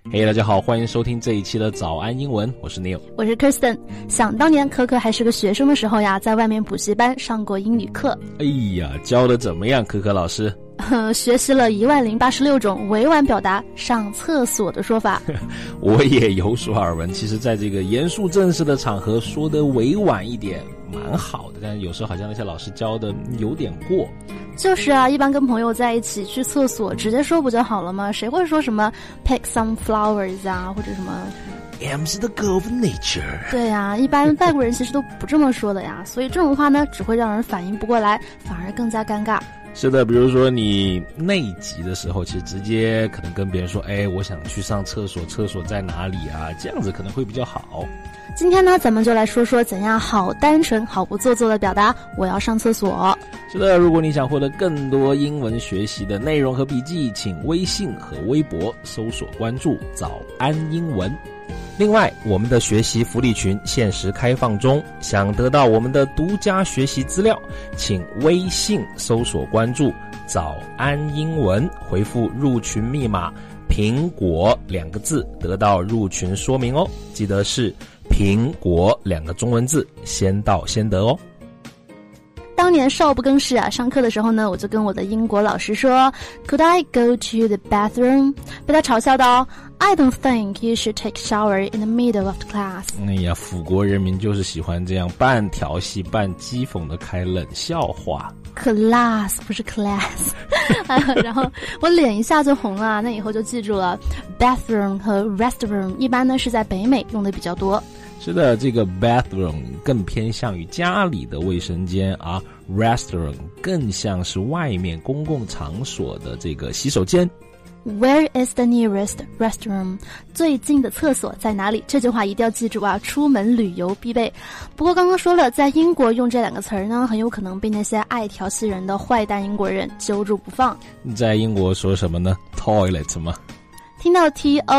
嘿，大家好，欢迎收听这一期的早安英文，我是 Neil， 我是 Kirsten。 想当年可可还是个学生的时候呀，在外面补习班上过英语课。 哎呀，教得怎么样，可可老师？ 学习了10086种委婉表达上厕所的说法。 我也有所耳闻，其实在这个严肃正式的场合说得委婉一点蛮好的，但是有时候好像那些老师教的有点过。 就是啊，一般跟朋友在一起去厕所直接说不就好了吗？谁会说什么 pick some flowers 啊，或者什么 I'm the girl of nature。 对呀，一般外国人其实都不这么说的呀，所以这种话呢只会让人反应不过来，反而更加尴尬。 是的，比如说你内急的时候，其实直接可能跟别人说，哎，我想去上厕所，厕所在哪里啊？这样子可能会比较好。 今天呢，咱们就来说说怎样好单纯、毫不做作的表达我要上厕所。 是的，如果你想获得更多英文学习的内容和笔记，请微信和微博搜索关注早安英文。另外，我们的学习福利群限时开放中，想得到我们的独家学习资料，请微信搜索关注早安英文，回复入群密码苹果2个字，得到入群说明哦。记得是苹果2个中文字，先到先得哦。 当年少不更事啊，上课的时候呢，我就跟我的英国老师说 Could I go to the bathroom？ 被他嘲笑到 I don't think you should take shower in the middle of the class。 哎呀，辅国人民就是喜欢这样半调戏半讥讽的开冷笑话。 class 不是 class 然后我脸一下就红了，那以后就记住了 bathroom 和 restroom 一般呢是在北美用的比较多。 是的，这个 bathroom 更偏向于家里的卫生间，而 restroom 更像是外面公共场所的这个洗手间。 Where is the nearest restroom？ 最近的厕所在哪里？这句话一定要记住啊，出门旅游必备。不过刚刚说了，在英国用这2个词儿呢，很有可能被那些爱调戏人的坏蛋英国人揪住不放。 你在英国说什么呢？ toilet 吗？ 听到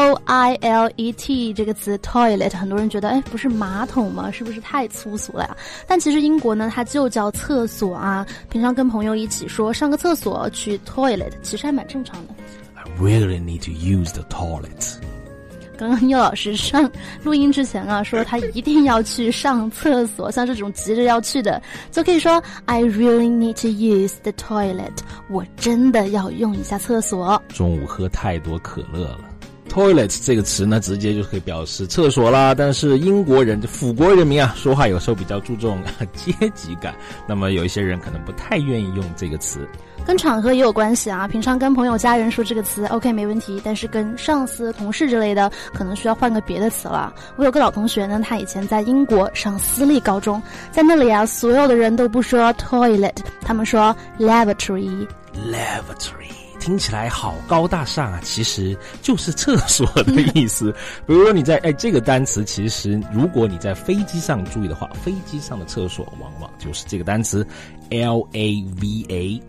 T-O-I-L-E-T 这个词 toilet， 很多人觉得不是马桶吗？是不是太粗俗了呀？但其实英国呢它就叫厕所啊，平常跟朋友一起说上个厕所去 toilet 其实还蛮正常的。 I really need to use the toilet。 刚刚聂老师上录音之前啊，说他一定要去上厕所，像这种急着要去的就可以说 I really need to use the toilet， 我真的要用一下厕所。 中午喝太多可乐了。toilet 这个词呢，直接就可以表示厕所啦。但是英国人、辅国人民啊，说话有时候比较注重阶级感，那么有一些人可能不太愿意用这个词。 跟场合也有关系啊，平常跟朋友家人说这个词 OK 没问题，但是跟上司同事之类的可能需要换个别的词了。我有个老同学呢，他以前在英国上私立高中，在那里啊，所有的人都不说 toilet， 他们说 lavatory。 听起来好高大上啊，其实就是厕所的意思。比如说你在这个单词，其实如果你在飞机上注意的话，飞机上的厕所往往就是这个单词 L-A-V-A-T-O-R-Y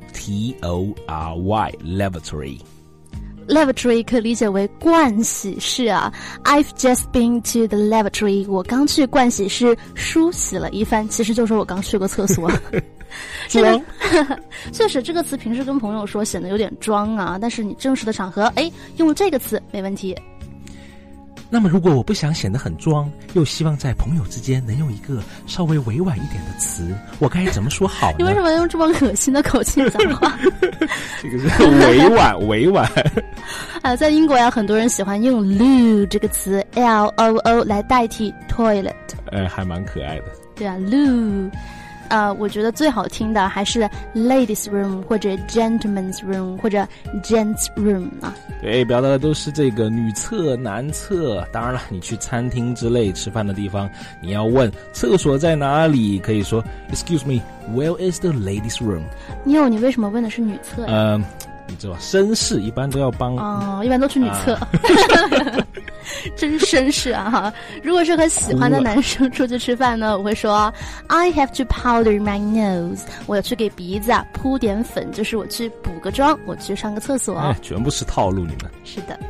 lavatory。 lavatory 可理解为盥洗室啊。 I've just been to the lavatory， 我刚去盥洗室梳洗了一番，其实就是我刚去过厕所。这个确实这个词平时跟朋友说显得有点装啊，但是你正式的场合用这个词没问题。 那么如果我不想显得很装，又希望在朋友之间能用一个稍微委婉一点的词，我该怎么说好呢？ 你为什么用这么恶心的口气讲话？ 这个是委婉在英国呀，很多人喜欢用 loo 这个词 L-O-O 来代替 toilet。 还蛮可爱的。 对啊 loo。我觉得最好听的还是 ladies room 或者 gentleman's room 或者 gents room 啊。 对，表达的都是这个女厕男厕。当然了，你去餐厅之类吃饭的地方，你要问厕所在哪里，可以说 Excuse me, where is the ladies room？ 你为什么问的是女厕呀？ 你知道绅士一般都要帮一般都去女厕。真绅士啊哈！如果是和喜欢的男生出去吃饭呢，我会说 I have to powder my nose， 我要去给鼻子铺点粉，就是我去补个妆，我去上个厕所。 全部是套路，你们。 是的。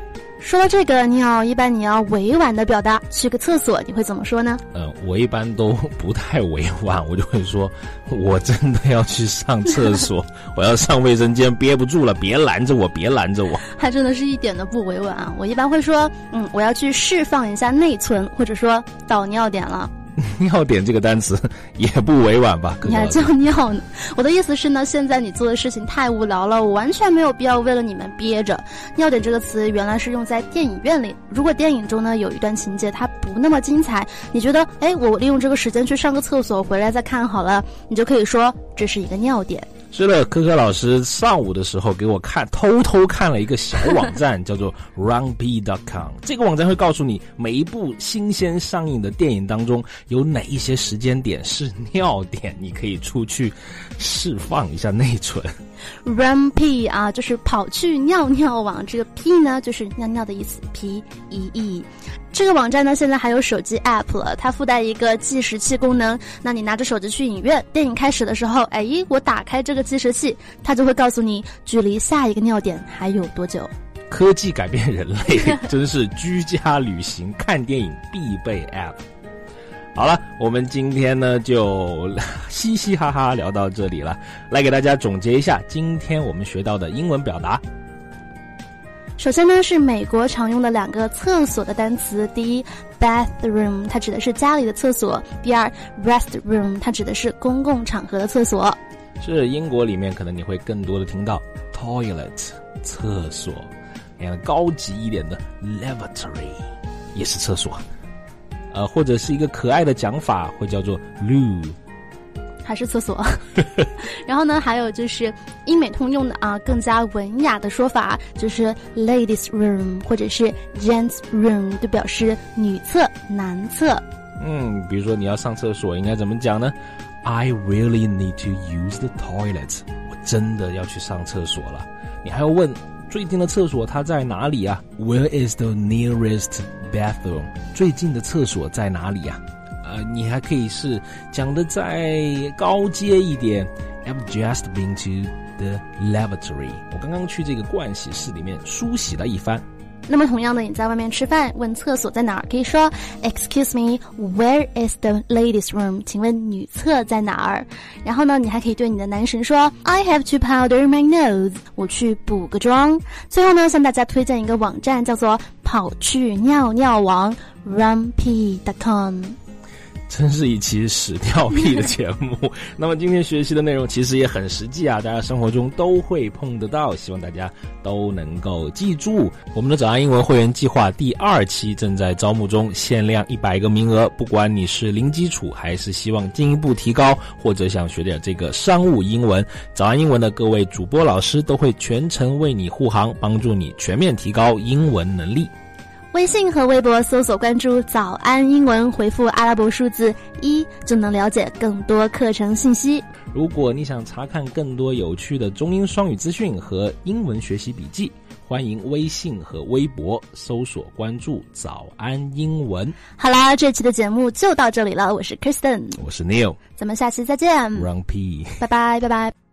说到这个，一般你要委婉的表达去个厕所，你会怎么说呢？ 我一般都不太委婉，我就会说我真的要去上厕所，我要上卫生间，憋不住了，别拦着我，别拦着我。 还真的是一点都不委婉啊！我一般会说，我要去释放一下内存，或者说到尿点了。 尿点这个单词也不委婉吧？ 你还叫尿呢？我的意思是呢，现在你做的事情太无聊了，我完全没有必要为了你们憋着。尿点这个词原来是用在电影院里，如果电影中呢有一段情节它不那么精彩，你觉得我利用这个时间去上个厕所，回来再看好了，你就可以说这是一个尿点。 是的，科科老师上午的时候给我偷偷看了一个小网站叫做 runp.com 这个网站会告诉你每一部新鲜上映的电影当中有哪一些时间点是尿点，你可以出去释放一下内存。 runp 啊，就是跑去尿尿网，这个 p 呢就是尿尿的意思 p-e-e。这个网站呢现在还有手机 app 了，它附带一个计时器功能，那你拿着手机去影院，电影开始的时候，我打开这个计时器，它就会告诉你距离下一个尿点还有多久。 科技改变人类，真是居家旅行看电影必备 app。好了，我们今天呢就嘻嘻哈哈聊到这里了，来给大家总结一下今天我们学到的英文表达。 首先呢是美国常用的2个厕所的单词，第一 bathroom 它指的是家里的厕所，第二 restroom 它指的是公共场合的厕所。 是英国里面可能你会更多的听到 toilet 厕所，高级一点的 lavatory 也是厕所，或者是一个可爱的讲法会叫做 loo 还是厕所。然后呢还有就是英美通用的更加文雅的说法就是 ladies room 或者是 gents room， 就表示女厕男厕。 比如说你要上厕所应该怎么讲呢？ I really need to use the toilet， 我真的要去上厕所了。你还要问最近的厕所它在哪里啊？ Where is the nearest bathroom？ 最近的厕所在哪里啊？你还可以是讲的再高阶一点 I've just been to the lavatory， 我刚刚去这个盥洗室里面梳洗了一番。 那么同样的，你在外面吃饭问厕所在哪儿，可以说 Excuse me, where is the ladies room？ 请问女厕在哪儿？然后呢你还可以对你的男神说 I have to powder my nose， 我去补个妆。最后呢向大家推荐一个网站叫做跑去尿尿网 runp.com， 真是一期屎尿屁的节目。那么今天学习的内容其实也很实际啊，大家生活中都会碰得到，希望大家都能够记住。我们的早安英文会员计划第2期正在招募中，限量100个名额，不管你是零基础还是希望进一步提高，或者想学点这个商务英文，早安英文的各位主播老师都会全程为你护航，帮助你全面提高英文能力。 微信和微博搜索关注早安英文，回复阿拉伯数字1就能了解更多课程信息。 如果你想查看更多有趣的中英双语资讯和英文学习笔记，欢迎微信和微博搜索关注早安英文。 好啦，这期的节目就到这里了，我是 Kristen， 我是 Neil， 咱们下期再见。 Run P， 拜拜拜拜。